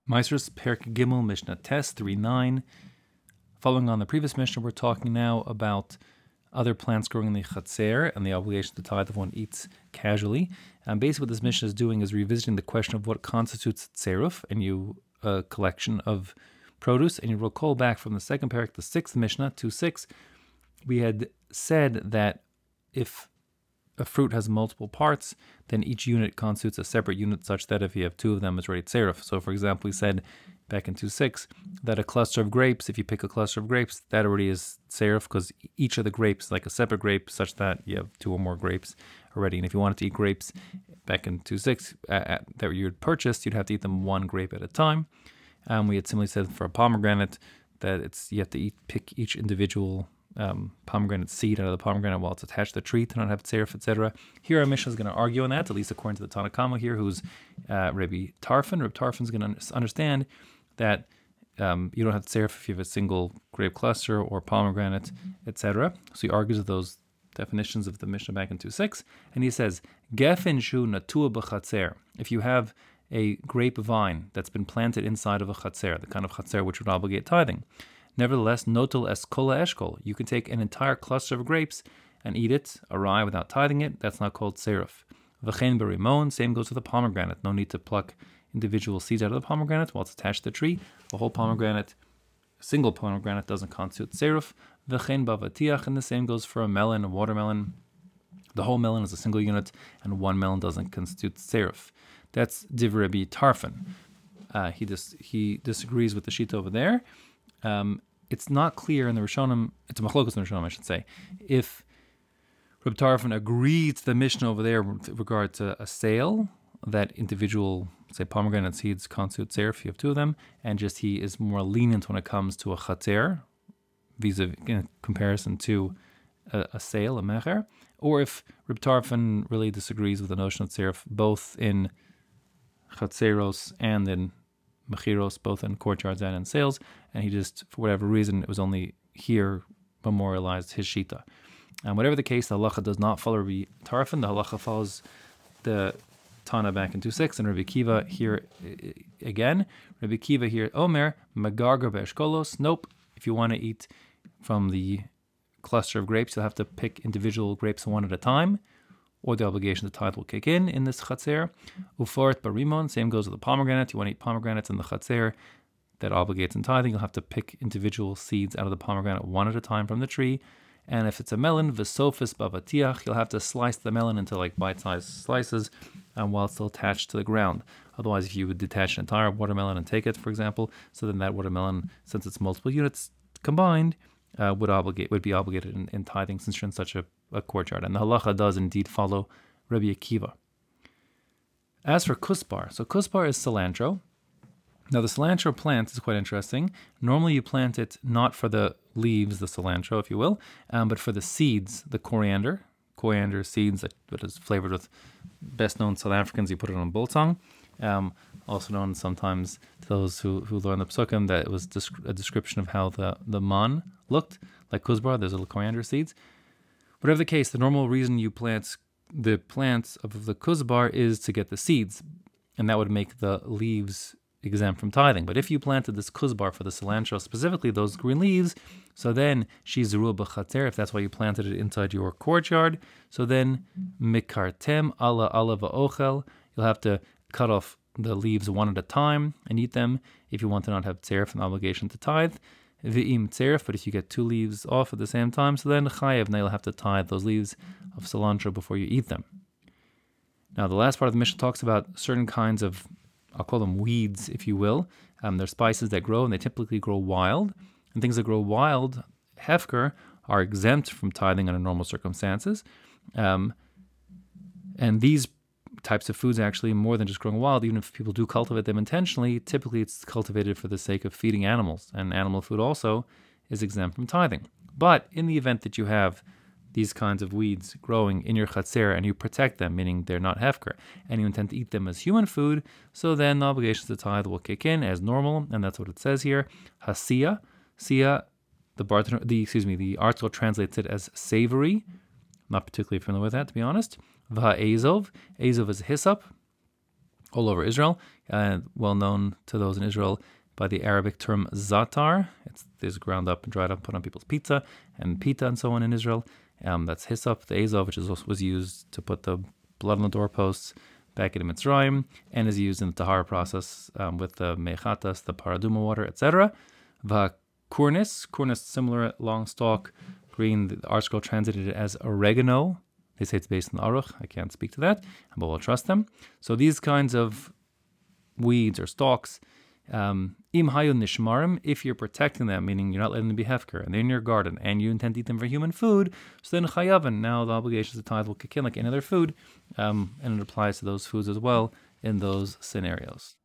Maasros Perek Gimel Mishnah Tes 3:9. Following on the previous Mishnah, we're talking now about other plants growing in the Chatzer and the obligation to tithe if one eats casually. And basically what this Mishnah is doing is revisiting the question of what constitutes tzeruf, a collection of produce. And you recall back from the second parak, the sixth Mishnah, 2:6, we had said that if a fruit has multiple parts, then each unit constitutes a separate unit, such that if you have two of them, it's already tzeruf. So, for example, we said back in 2:6 that a cluster of grapes, if you pick a cluster of grapes, that already is tzeruf because each of the grapes is like a separate grape, such that you have two or more grapes already. And if you wanted to eat grapes back in 2:6 that you had purchased, you'd have to eat them one grape at a time. We had similarly said for a pomegranate that you have to pick each individual pomegranate seed out of the pomegranate while it's attached to the tree to not have tzeruf, etc. Here our Mishnah is going to argue on that, at least according to the Tanna Kama here, who's Rabbi Tarfon. Rabbi Tarfon is going to understand that you don't have tzeruf if you have a single grape cluster or pomegranate, etc. So he argues with those definitions of the Mishnah back in 2:6, and he says, Gefen shu natua b'chatzer. If you have a grape vine that's been planted inside of a chatzer, the kind of chatzer which would obligate tithing, nevertheless, notel eskola eshkol, you can take an entire cluster of grapes and eat it, awry, without tithing it. That's not called tzeruf. V'chein berimon, same goes with the pomegranate. No need to pluck individual seeds out of the pomegranate while it's attached to the tree. A whole pomegranate, a single pomegranate, doesn't constitute tzeruf. V'chein bavatiach, and the same goes for a melon, a watermelon. The whole melon is a single unit, and one melon doesn't constitute tzeruf. That's Divrei Rabbi Tarfon. He disagrees with the shita over there. It's not clear in the Rishonim, it's a machlokas in the Rishonim, I should say, if Reb Tarfon agreed to the Mishnah over there with regard to a sale, that individual, say, pomegranate seeds constitute tzeruf if you have two of them, and just he is more lenient when it comes to a chatzer, vis-a-vis, in comparison to a sale, a mecher, or if Reb Tarfon really disagrees with the notion of tzeruf, both in chatzeros and in mechiros, both in courtyards and in sales, and he just, for whatever reason, it was only here memorialized his shita. And whatever the case, the halacha does not follow Rabbi Tarfon. The halacha follows the Tana back in 2:6, and Rabbi Kiva here again. Rabbi Kiva here, Omer, magargar be'eshkolos. Nope. If you want to eat from the cluster of grapes, you'll have to pick individual grapes one at a time, or the obligation to tithe will kick in this chatzer. Uforet barimon, same goes with the pomegranate. You want to eat pomegranates in the chatzer, that obligates in tithing. You'll have to pick individual seeds out of the pomegranate one at a time from the tree. And if it's a melon, v'sofis bavatiach, you'll have to slice the melon into like bite-sized slices while it's still attached to the ground. Otherwise, if you would detach an entire watermelon and take it, for example, so then that watermelon, since it's multiple units combined, would be obligated in tithing, since you're in such a courtyard. And the halacha does indeed follow Rabbi Akiva. As for kusbar, so kusbar is cilantro. Now the cilantro plant is quite interesting. Normally you plant it not for the leaves, the cilantro, if you will, but for the seeds, the coriander seeds that is flavored with, best known South Africans, you put it on biltong. Also known sometimes to those who learn the psukim that it was a description of how the man looked, like kuzbar, there's little coriander seeds. Whatever the case, the normal reason you plant the plants of the kuzbar is to get the seeds, and that would make the leaves exempt from tithing. But if you planted this kuzbar for the cilantro, specifically those green leaves, so then she's zerua b'chatzer, if that's why you planted it inside your courtyard, so then mikartem ala va'ochel, you'll have to cut off the leaves one at a time and eat them if you want to not have tzeruf, an obligation to tithe. V'im tzeruf, but if you get two leaves off at the same time, so then chayev, now you'll have to tithe those leaves of cilantro before you eat them. Now the last part of the Mishnah talks about certain kinds of, I'll call them weeds, if you will. They're spices that grow, and they typically grow wild. And things that grow wild, hefker, are exempt from tithing under normal circumstances. And these types of foods actually, more than just growing wild, even if people do cultivate them intentionally, typically it's cultivated for the sake of feeding animals. And animal food also is exempt from tithing. But in the event that you have these kinds of weeds growing in your chatzer and you protect them, meaning they're not hefker, and you intend to eat them as human food, so then the obligations to tithe will kick in as normal, and that's what it says here. Hasia, the article translates it as savory. Not particularly familiar with that, to be honest. Va'ezov, ezov is hyssop, all over Israel. well known to those in Israel by the Arabic term zatar. It's ground up and dried up, put on people's pizza and pita and so on in Israel. That's hyssop, the azov, which was used to put the blood on the doorposts back in Mitzrayim, and is used in the tahara process with the mechatas, the paraduma water, etc. Kurnis, similar, long stalk, green. The ArtScroll translated it as oregano. They say it's based on the Aruch. I can't speak to that, but we'll trust them. So these kinds of weeds or stalks, im hayun nishmarim, if you're protecting them, meaning you're not letting them be hefker, and they're in your garden, and you intend to eat them for human food, so then chayavin, now the obligations of tithe will kick in like any other food, and it applies to those foods as well in those scenarios.